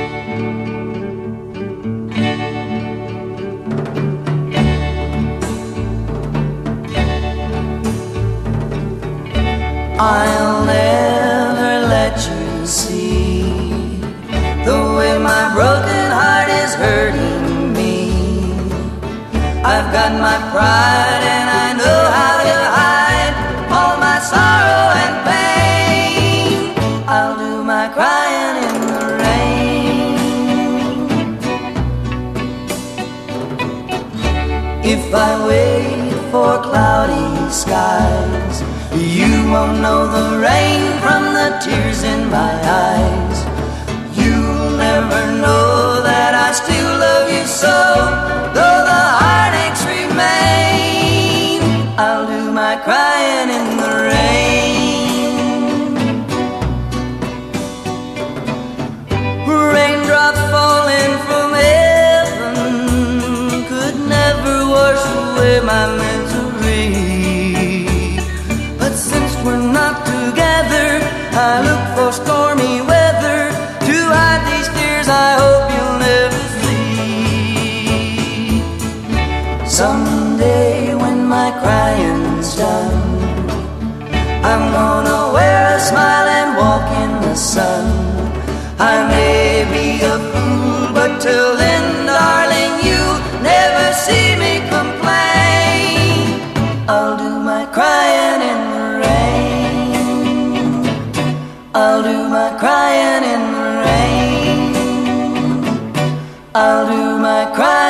I'll never let you see the way my broken heart is hurting me. I've got my pride and I know how to hide all my sorrow and pain. I'll do my crying in the rain. If I wait for cloudy skies, you won't know the rain from the tears in my eyes. You'll never know that I still love you so, though the heartaches remain. I'll do my crying in the rain. Raindrops falling from heaven could never wash away my misery. Since we're not together, I look for stormy weather to hide these tears I hope you'll never see. Someday when my crying's done, I'm gonna wear a smile and walk in the sun. I may be a fool, but till then, darling, you'll never see me complain. I'll do my crying in the I'll do my crying in the rain. I'll do my crying.